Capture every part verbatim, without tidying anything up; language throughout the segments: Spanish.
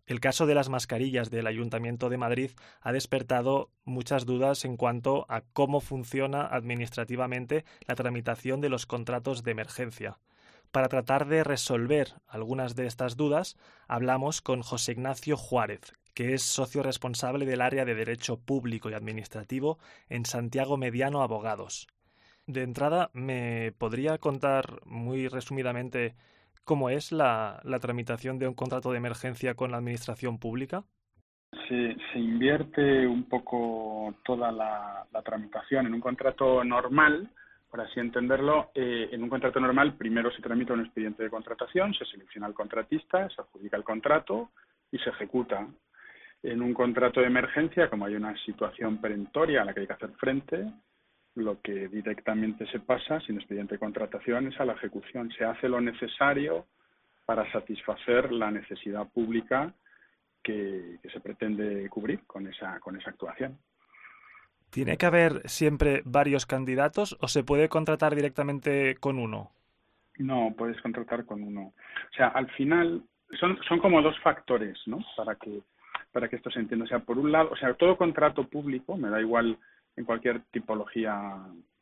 El caso de las mascarillas del Ayuntamiento de Madrid ha despertado muchas dudas en cuanto a cómo funciona administrativamente la tramitación de los contratos de emergencia. Para tratar de resolver algunas de estas dudas, hablamos con José Ignacio Juárez, que es socio responsable del área de Derecho Público y Administrativo en Santiago Mediano Abogados. De entrada, ¿me podría contar muy resumidamente cómo es la, la tramitación de un contrato de emergencia con la administración pública? Se, se invierte un poco toda la, la tramitación en un contrato normal, por así entenderlo. Eh, en un contrato normal primero se tramita un expediente de contratación, se selecciona el contratista, se adjudica el contrato y se ejecuta. En un contrato de emergencia, como hay una situación perentoria a la que hay que hacer frente, lo que directamente se pasa sin expediente de contratación es a la ejecución. Se hace lo necesario para satisfacer la necesidad pública que, que se pretende cubrir con esa, con esa actuación. ¿Tiene que haber siempre varios candidatos o se puede contratar directamente con uno? No, puedes contratar con uno. O sea, al final son, son como dos factores, ¿no? Para que, para que esto se entienda. O sea, por un lado, o sea, todo contrato público, me da igual en cualquier tipología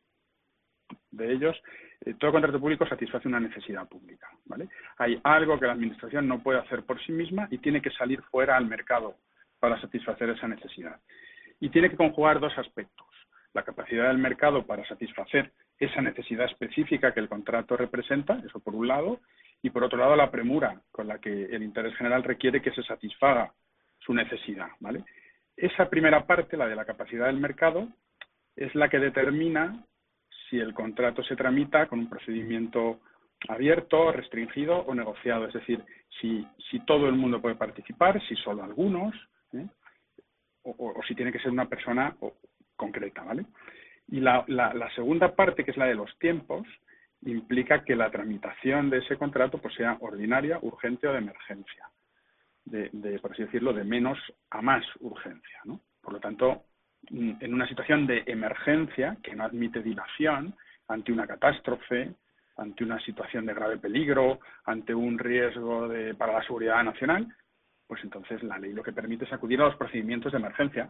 de ellos, eh, todo contrato público satisface una necesidad pública, ¿vale? Hay algo que la administración no puede hacer por sí misma y tiene que salir fuera al mercado para satisfacer esa necesidad. Y tiene que conjugar dos aspectos: la capacidad del mercado para satisfacer esa necesidad específica que el contrato representa, eso por un lado, y por otro lado la premura con la que el interés general requiere que se satisfaga su necesidad, ¿vale? Esa primera parte, la de la capacidad del mercado, es la que determina si el contrato se tramita con un procedimiento abierto, restringido o negociado. Es decir, si, si todo el mundo puede participar, si solo algunos, ¿eh? o, o, o si tiene que ser una persona concreta, ¿vale? Y la, la, la segunda parte, que es la de los tiempos, implica que la tramitación de ese contrato pues sea ordinaria, urgente o de emergencia. De, de, por así decirlo, de menos a más urgencia, ¿no? Por lo tanto, en una situación de emergencia que no admite dilación, ante una catástrofe, ante una situación de grave peligro, ante un riesgo de, para la seguridad nacional, pues entonces la ley lo que permite es acudir a los procedimientos de emergencia.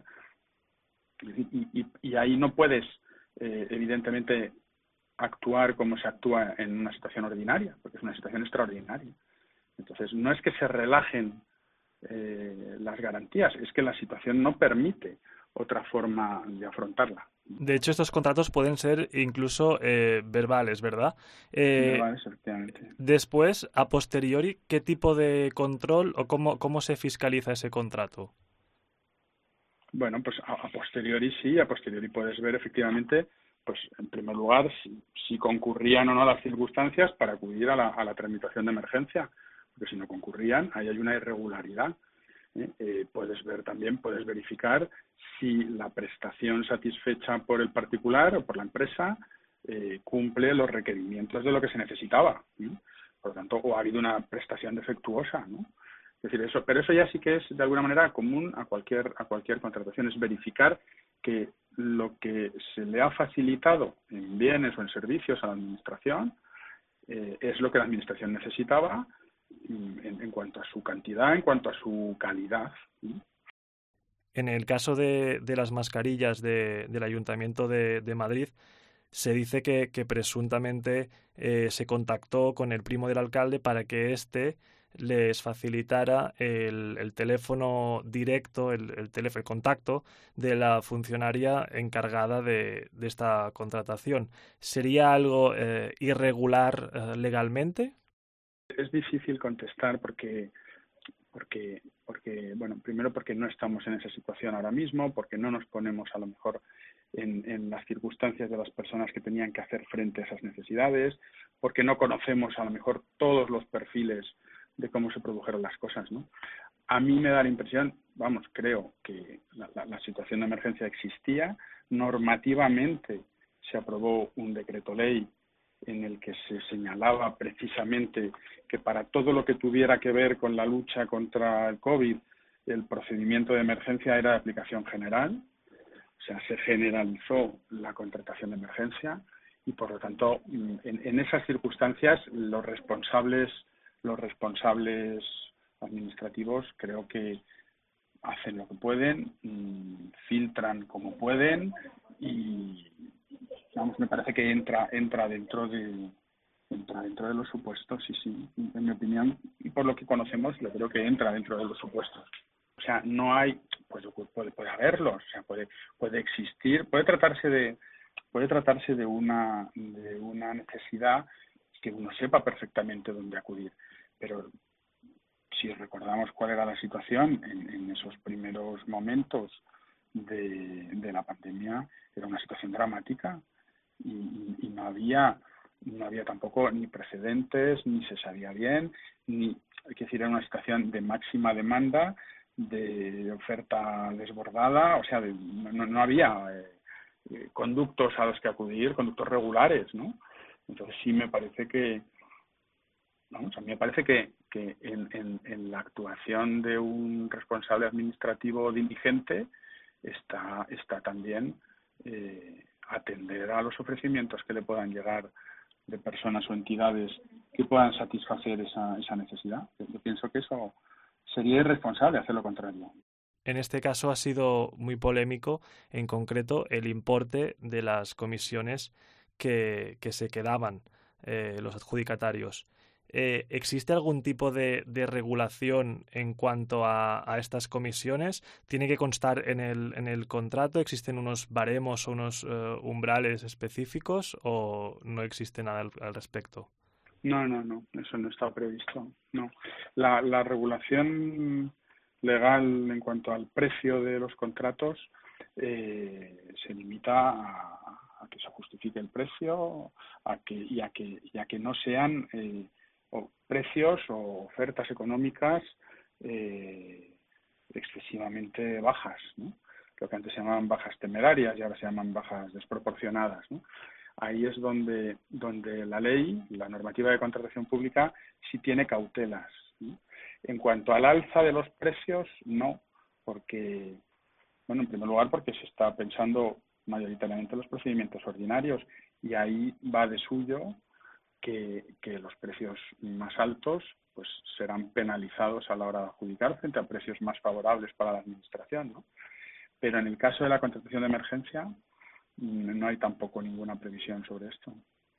Y, y, y ahí no puedes, eh, evidentemente, actuar como se actúa en una situación ordinaria, porque es una situación extraordinaria. Entonces, no es que se relajen eh, las garantías, es que la situación no permite otra forma de afrontarla. De hecho, estos contratos pueden ser incluso eh, verbales, ¿verdad? Eh, verbales, efectivamente. Después, a posteriori, ¿qué tipo de control o cómo, cómo se fiscaliza ese contrato? Bueno, pues a, a posteriori sí, a posteriori puedes ver efectivamente, pues en primer lugar, si, si concurrían o no las circunstancias para acudir a la, a la tramitación de emergencia, porque si no concurrían, ahí hay una irregularidad. ¿eh? Eh, puedes ver también, puedes verificar si la prestación satisfecha por el particular o por la empresa eh, cumple los requerimientos de lo que se necesitaba. ¿eh? Por lo tanto, o ha habido una prestación defectuosa, ¿no? Es decir, eso, pero eso ya sí que es de alguna manera común a cualquier a cualquier contratación, es verificar que lo que se le ha facilitado en bienes o en servicios a la administración eh, es lo que la administración necesitaba en, en cuanto a su cantidad, en cuanto a su calidad. ¿sí? En el caso de, de las mascarillas de, del Ayuntamiento de, de Madrid, se dice que, que presuntamente eh, se contactó con el primo del alcalde para que éste les facilitara el, el teléfono directo, el, el, teléfono, el contacto de la funcionaria encargada de, de esta contratación. ¿Sería algo eh, irregular eh, legalmente? Es difícil contestar porque, porque, porque, bueno, primero porque no estamos en esa situación ahora mismo, porque no nos ponemos a lo mejor en, en las circunstancias de las personas que tenían que hacer frente a esas necesidades, porque no conocemos a lo mejor todos los perfiles de cómo se produjeron las cosas, ¿no? A mí me da la impresión, vamos, creo que la, la, la situación de emergencia existía, normativamente se aprobó un decreto ley en el que se señalaba precisamente que para todo lo que tuviera que ver con la lucha contra el COVID, el procedimiento de emergencia era de aplicación general, o sea, se generalizó la contratación de emergencia y, por lo tanto, en, en esas circunstancias los responsables los responsables administrativos creo que hacen lo que pueden, filtran como pueden y, vamos, me parece que entra entra dentro de entra dentro de los supuestos, sí, sí, en mi opinión, y por lo que conocemos, yo creo que entra dentro de los supuestos. O sea, no hay, pues puede, puede haberlos, o sea, puede puede existir, puede tratarse de puede tratarse de una de una necesidad que uno sepa perfectamente dónde acudir, pero si recordamos cuál era la situación en, en esos primeros momentos de, de la pandemia, era una situación dramática y, y, y no había no había tampoco ni precedentes, ni se sabía bien, ni, hay que decir, era una situación de máxima demanda, de oferta desbordada, o sea, de, no, no había eh, conductos a los que acudir, conductos regulares, ¿no? Entonces sí me parece que, vamos, a mí me parece que, que en, en, en la actuación de un responsable administrativo diligente está, está también eh, atender a los ofrecimientos que le puedan llegar de personas o entidades que puedan satisfacer esa, esa necesidad. Yo pienso que eso sería irresponsable hacer lo contrario. En este caso ha sido muy polémico, en concreto, el importe de las comisiones que, que se quedaban eh, los adjudicatarios. Eh, ¿Existe algún tipo de, de regulación en cuanto a, a estas comisiones? ¿Tiene que constar en el, en el contrato? ¿Existen unos baremos o unos uh, umbrales específicos o no existe nada al, al respecto? No, no, no, eso no está previsto. No, la, la regulación legal en cuanto al precio de los contratos eh, se limita a, a que se justifique el precio, a que y a que y a que no sean eh, o precios o ofertas económicas eh, excesivamente bajas, ¿no? Lo que antes se llamaban bajas temerarias y ahora se llaman bajas desproporcionadas, ¿no? Ahí es donde donde la ley, la normativa de contratación pública, sí tiene cautelas, ¿no? En cuanto al alza de los precios, no, porque, bueno, en primer lugar porque se está pensando mayoritariamente en los procedimientos ordinarios y ahí va de suyo que, que los precios más altos pues serán penalizados a la hora de adjudicar frente a precios más favorables para la administración, ¿no? Pero en el caso de la contratación de emergencia no hay tampoco ninguna previsión sobre esto.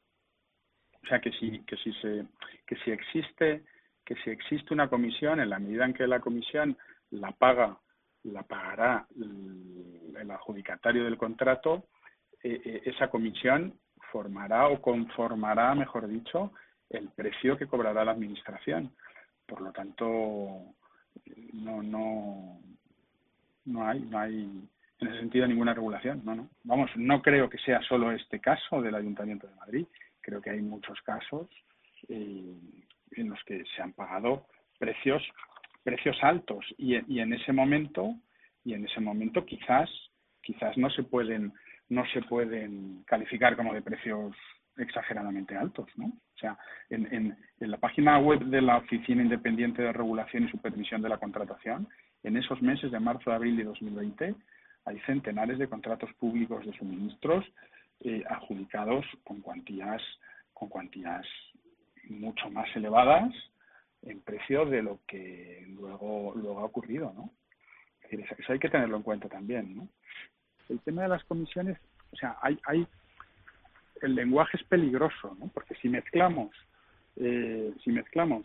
O sea que si que si se que si existe que si existe una comisión, en la medida en que la comisión la paga la pagará el adjudicatario del contrato, eh, eh, esa comisión formará o conformará, mejor dicho, el precio que cobrará la administración. Por lo tanto, no no no hay no hay en ese sentido ninguna regulación. No, no. Vamos, no creo que sea solo este caso del Ayuntamiento de Madrid. Creo que hay muchos casos eh, en los que se han pagado precios precios altos y, y en ese momento y en ese momento quizás quizás no se pueden no se pueden calificar como de precios exageradamente altos, ¿no? O sea, en, en, en la página web de la Oficina Independiente de Regulación y Supervisión de la Contratación, en esos meses de marzo, abril de dos mil veinte, hay centenares de contratos públicos de suministros eh, adjudicados con cuantías con cuantías mucho más elevadas en precio de lo que luego luego ha ocurrido, ¿no? Es decir, eso hay que tenerlo en cuenta también, ¿no? El tema de las comisiones, o sea, hay hay el lenguaje es peligroso, ¿no? Porque si mezclamos eh, si mezclamos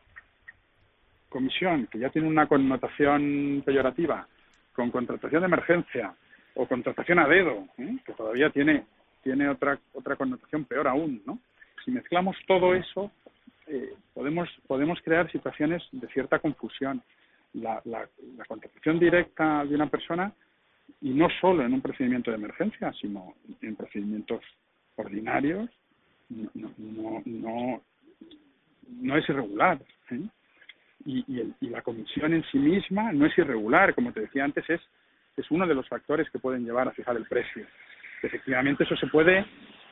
comisión, que ya tiene una connotación peyorativa, con contratación de emergencia o contratación a dedo, ¿eh? Que todavía tiene tiene otra otra connotación peor aún, ¿no? Si mezclamos todo eso, eh, podemos podemos crear situaciones de cierta confusión. La, la, la contratación directa de una persona, y no solo en un procedimiento de emergencia, sino en procedimientos ordinarios, no no no, no es irregular, ¿eh? Y, y, el, y la comisión en sí misma no es irregular, como te decía antes, es es uno de los factores que pueden llevar a fijar el precio. Efectivamente, eso se puede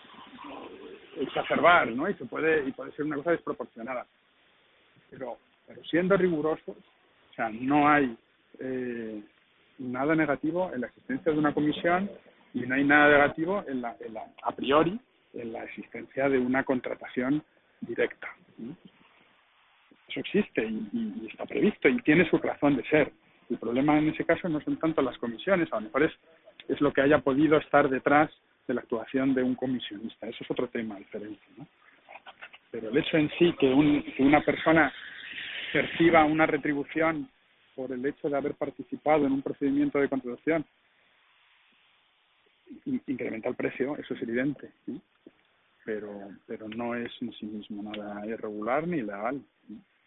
exacerbar, ¿no? Y se puede y puede ser una cosa desproporcionada. Pero pero siendo rigurosos, o sea, no hay eh, nada negativo en la existencia de una comisión y no hay nada negativo en la, en la a priori en la existencia de una contratación directa, ¿no? Eso existe y, y, y está previsto y tiene su razón de ser. El problema en ese caso no son tanto las comisiones, a lo mejor es, es lo que haya podido estar detrás de la actuación de un comisionista. Eso es otro tema diferente, ¿no? Pero el hecho en sí que, un, que una persona perciba una retribución por el hecho de haber participado en un procedimiento de contratación incrementa el precio, eso es evidente, ¿sí? pero pero no es en sí mismo nada irregular ni ilegal, ¿sí?